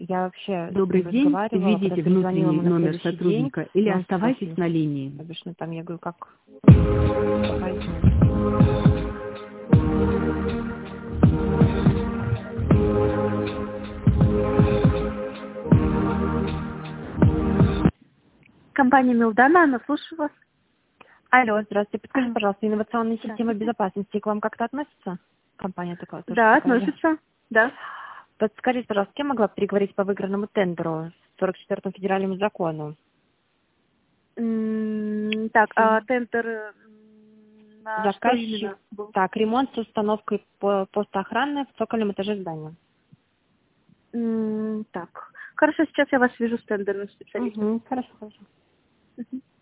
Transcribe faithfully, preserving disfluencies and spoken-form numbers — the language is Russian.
Я вообще Добрый с ним день, разговаривала, когда введите перезвонила ему внутренний на номер следующий день. сотрудника или Он оставайтесь спросил, на линии. обычно там, я говорю, как пойдет. Компания Милдана, она слушаю вас. Алло, здравствуйте. Подскажите, А, пожалуйста, инновационные системы здравствуйте. безопасности к вам как-то относятся? Компания такая тоже Да, такая же. относится. Да. Подскажите, пожалуйста, с кем могла бы переговорить по выигранному тендеру, сорок четвёртому федеральному закону? М, Так, а тендер м, на что Заказчик. именно был? Так, ремонт с установкой по- поста охраны в цокольном этаже здания. М, Так, хорошо, сейчас я вас свяжу с тендерным специалистом. Угу, хорошо, хорошо. Мгм.